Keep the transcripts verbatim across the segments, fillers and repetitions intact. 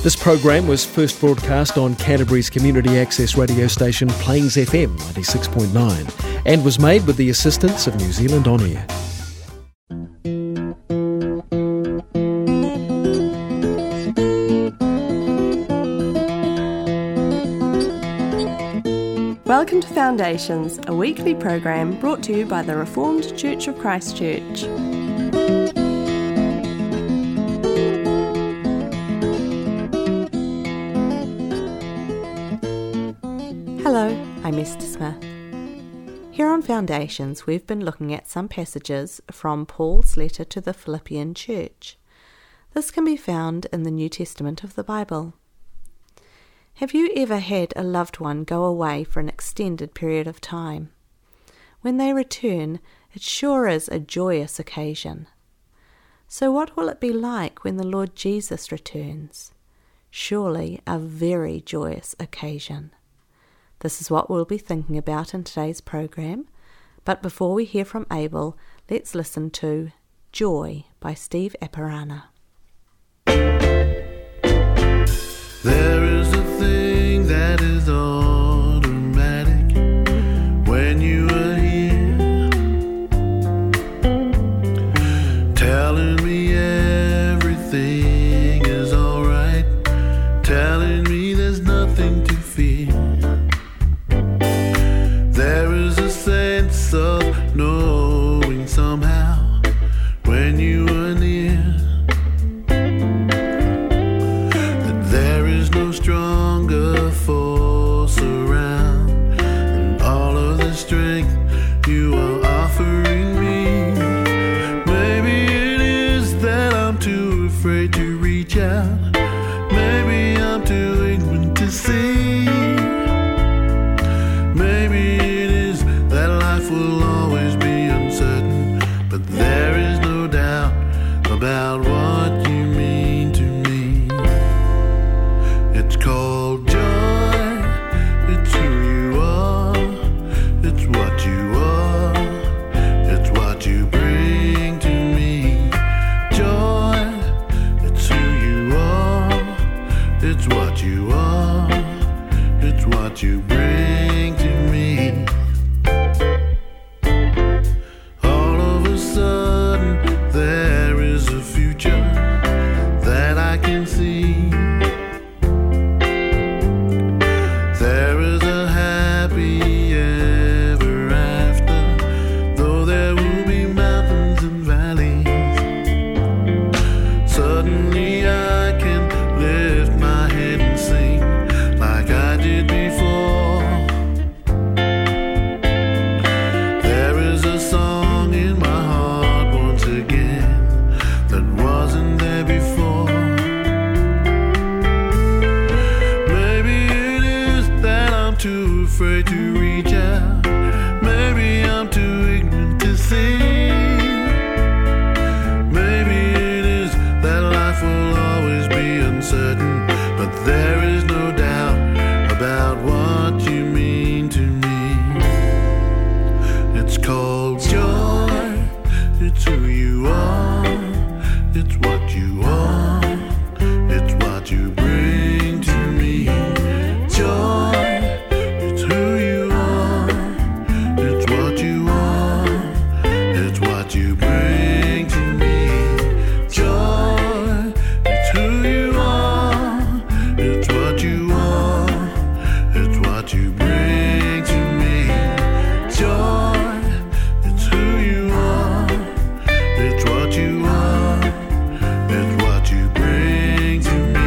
This program was first broadcast on Canterbury's community access radio station Plains F M ninety-six point nine and was made with the assistance of New Zealand On Air. Welcome to Foundations, a weekly program brought to you by the Reformed Church of Christchurch. Hello, I'm Esther Smith. Here on Foundations, we've been looking at some passages from Paul's letter to the Philippian church. This can be found in the New Testament of the Bible. Have you ever had a loved one go away for an extended period of time? When they return, it sure is a joyous occasion. So what will it be like when the Lord Jesus returns? Surely a very joyous occasion. This is what we'll be thinking about in today's program. But before we hear from Abel, let's listen to Joy by Steve Aparana. There is a thing that is automatic when you are here, telling me everything is alright, telling me there's nothing to fear. There is a sense of knowing somehow when you are near, that there is no stronger force around than all of the strength you are offering me. Maybe it is that I'm too afraid to reach out. Maybe I'm too ignorant to see. Maybe it is that life will always be uncertain, but there is no doubt about what you mean to me. It's called joy, it's who you are, it's what you are, it's what you bring to me. Joy, it's who you are, it's what you are, it's what you bring to me. All of a sudden there is a future that I can see. There is a happy ever after, though there will be mountains and valleys. Suddenly I can lift my head and sing like I did before. There is a song in my heart once again that wasn't there before. Maybe it is that I'm too afraid to reach out. Maybe I'm too ignorant to see. Maybe it is that life will always be uncertain, but there is no doubt about what you mean to me. It's called joy, it's who you are, it's what you are, it's what you bring to me. Joy, it's who you are, it's what you are, it's what you bring to me. Joy, it's who you are, it's what you are, it's what you bring to me. Joy, it's who you are, it's what you are, it's what you bring to me.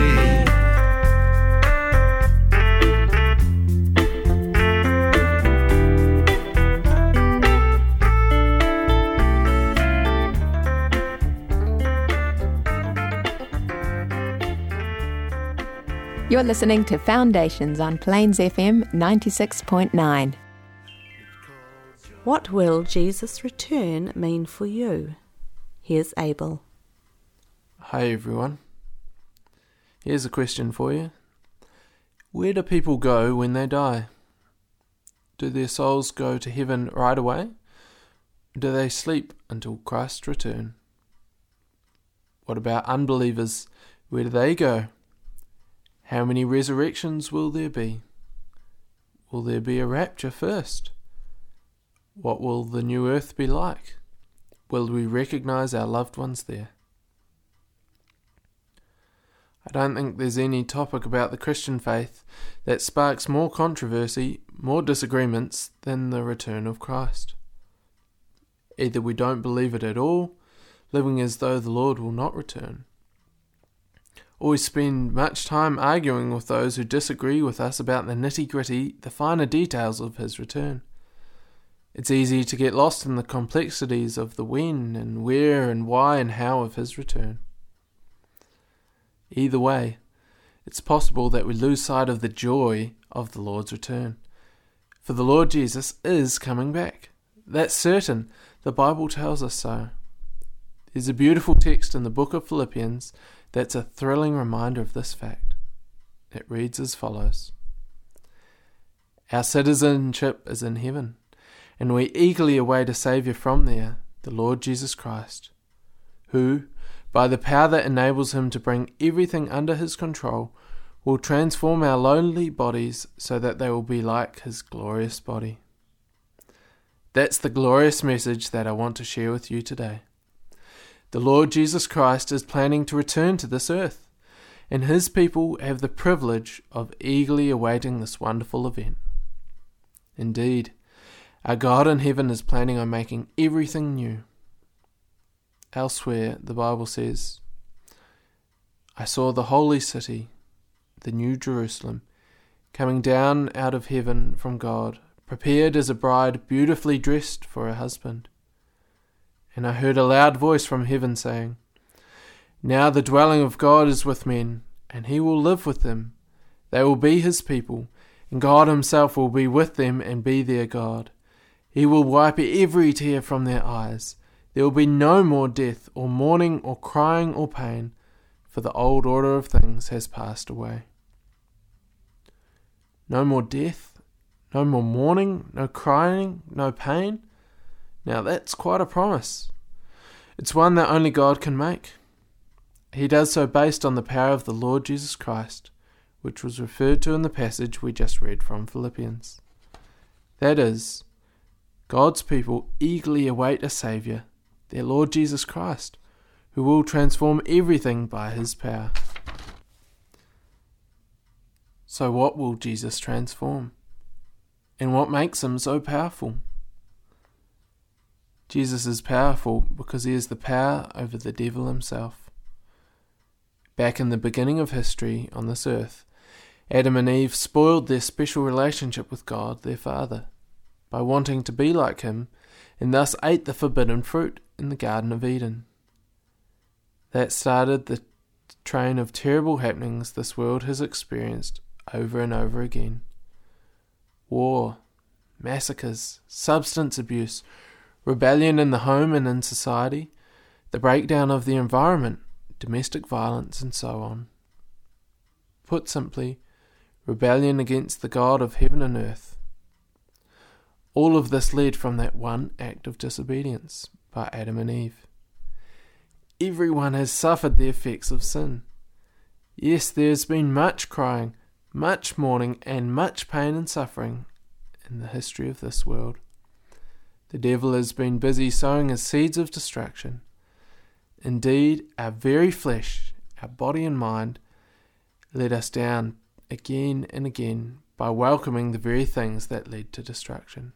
You're listening to Foundations on Plains F M ninety-six point nine. What will Jesus' return mean for you? Here's Abel. Hi everyone. Here's a question for you. Where do people go when they die? Do their souls go to heaven right away? Or do they sleep until Christ's return? What about unbelievers? Where do they go? How many resurrections will there be? Will there be a rapture first? What will the new earth be like? Will we recognize our loved ones there? I don't think there's any topic about the Christian faith that sparks more controversy, more disagreements than the return of Christ. Either we don't believe it at all, living as though the Lord will not return, or we spend much time arguing with those who disagree with us about the nitty-gritty, the finer details of his return. It's easy to get lost in the complexities of the when and where and why and how of his return. Either way, it's possible that we lose sight of the joy of the Lord's return. For the Lord Jesus is coming back. That's certain. The Bible tells us so. There's a beautiful text in the book of Philippians that's a thrilling reminder of this fact. It reads as follows. Our citizenship is in heaven, and we eagerly await a Saviour from there, the Lord Jesus Christ, who, by the power that enables him to bring everything under his control, will transform our lowly bodies so that they will be like his glorious body. That's the glorious message that I want to share with you today. The Lord Jesus Christ is planning to return to this earth, and his people have the privilege of eagerly awaiting this wonderful event. Indeed, our God in heaven is planning on making everything new. Elsewhere, the Bible says, I saw the holy city, the new Jerusalem, coming down out of heaven from God, prepared as a bride beautifully dressed for her husband. And I heard a loud voice from heaven saying, Now the dwelling of God is with men, and he will live with them. They will be his people, and God himself will be with them and be their God. He will wipe every tear from their eyes. There will be no more death, or mourning, or crying, or pain, for the old order of things has passed away. No more death, no more mourning, no crying, no pain. Now that's quite a promise. It's one that only God can make. He does so based on the power of the Lord Jesus Christ, which was referred to in the passage we just read from Philippians. That is, God's people eagerly await a Saviour, their Lord Jesus Christ, who will transform everything by his power. So what will Jesus transform? And what makes him so powerful? Jesus is powerful because he is the power over the devil himself. Back in the beginning of history on this earth, Adam and Eve spoiled their special relationship with God, their Father, by wanting to be like him, and thus ate the forbidden fruit in the Garden of Eden. That started the train of terrible happenings this world has experienced over and over again. War, massacres, substance abuse, rebellion in the home and in society, the breakdown of the environment, domestic violence, and so on. Put simply, rebellion against the God of heaven and earth. All of this led from that one act of disobedience by Adam and Eve. Everyone has suffered the effects of sin. Yes, there has been much crying, much mourning, and much pain and suffering in the history of this world. The devil has been busy sowing his seeds of destruction. Indeed, our very flesh, our body and mind, let us down again and again by welcoming the very things that led to destruction.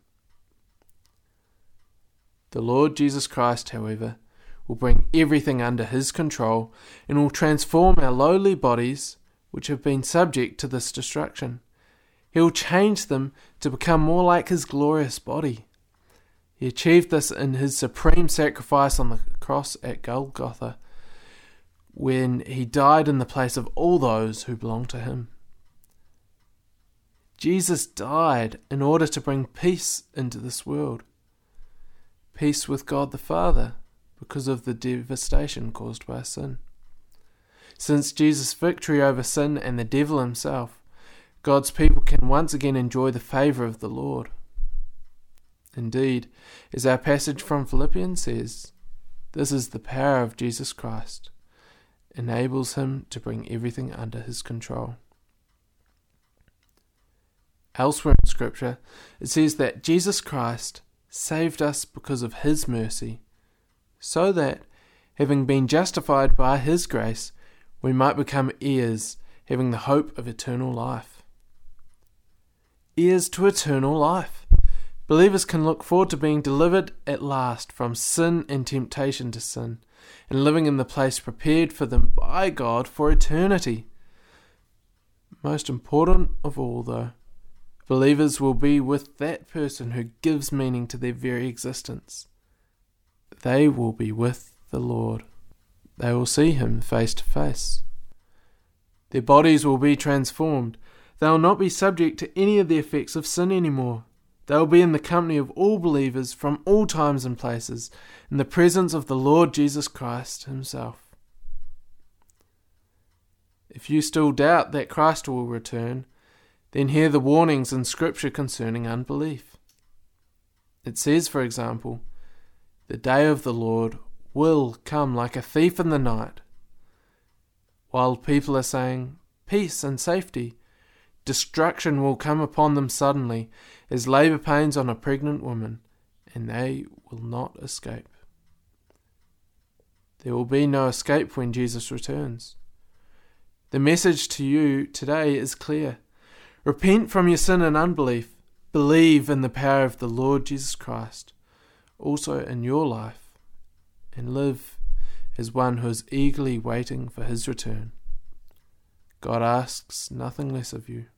The Lord Jesus Christ, however, will bring everything under his control and will transform our lowly bodies, which have been subject to this destruction. He will change them to become more like his glorious body. He achieved this in his supreme sacrifice on the cross at Golgotha, when he died in the place of all those who belong to him. Jesus died in order to bring peace into this world. Peace with God the Father, because of the devastation caused by sin. Since Jesus' victory over sin and the devil himself, God's people can once again enjoy the favour of the Lord. Indeed, as our passage from Philippians says, this is the power of Jesus Christ, enables him to bring everything under his control. Elsewhere in Scripture, it says that Jesus Christ saved us because of his mercy, so that, having been justified by his grace, we might become heirs, having the hope of eternal life. Heirs to eternal life. Believers can look forward to being delivered at last from sin and temptation to sin, and living in the place prepared for them by God for eternity. Most important of all, though, believers will be with that person who gives meaning to their very existence. They will be with the Lord. They will see him face to face. Their bodies will be transformed. They will not be subject to any of the effects of sin anymore. They will be in the company of all believers from all times and places, in the presence of the Lord Jesus Christ himself. If you still doubt that Christ will return, then hear the warnings in Scripture concerning unbelief. It says, for example, the day of the Lord will come like a thief in the night. While people are saying peace and safety, destruction will come upon them suddenly as labour pains on a pregnant woman, and they will not escape. There will be no escape when Jesus returns. The message to you today is clear. Repent from your sin and unbelief. Believe in the power of the Lord Jesus Christ, also in your life, and live as one who is eagerly waiting for his return. God asks nothing less of you.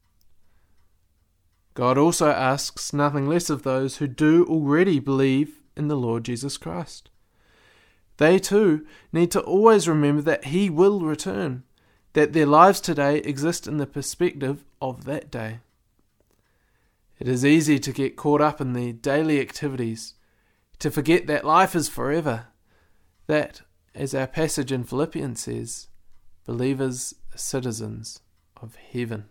God also asks nothing less of those who do already believe in the Lord Jesus Christ. They too need to always remember that he will return, that their lives today exist in the perspective of that day. It is easy to get caught up in the daily activities, to forget that life is forever, that, as our passage in Philippians says, believers are citizens of heaven.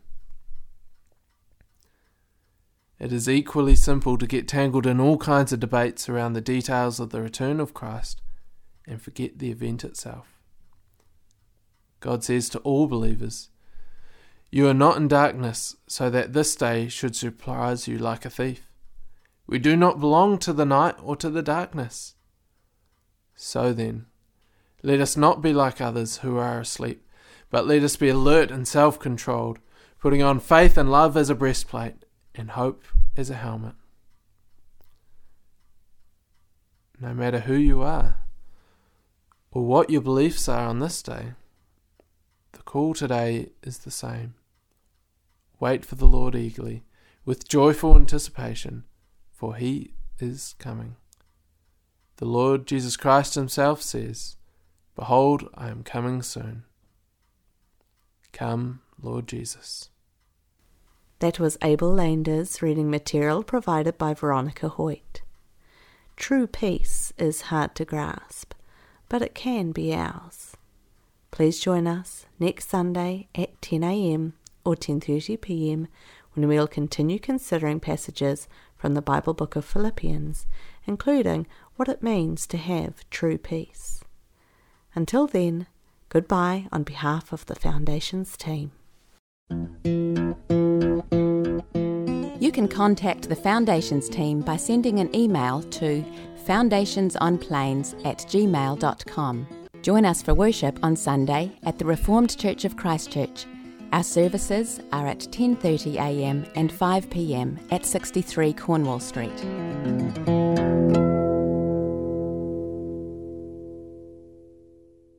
It is equally simple to get tangled in all kinds of debates around the details of the return of Christ and forget the event itself. God says to all believers, "You are not in darkness, so that this day should surprise you like a thief. We do not belong to the night or to the darkness. So then, let us not be like others who are asleep, but let us be alert and self-controlled, putting on faith and love as a breastplate, and hope as a helmet." No matter who you are, or what your beliefs are on this day, the call today is the same. Wait for the Lord eagerly, with joyful anticipation, for he is coming. The Lord Jesus Christ himself says, "Behold, I am coming soon." Come, Lord Jesus. That was Abel Landers reading material provided by Veronica Hoyt. True peace is hard to grasp, but it can be ours. Please join us next Sunday at ten a.m. or ten thirty p.m. when we'll continue considering passages from the Bible book of Philippians, including what it means to have true peace. Until then, goodbye on behalf of the Foundations team. You can contact the Foundations team by sending an email to foundationsonplains at gmail dot com. Join us for worship on Sunday at the Reformed Church of Christchurch. Our services are at ten thirty a.m. and five p.m. at sixty-three Cornwall Street.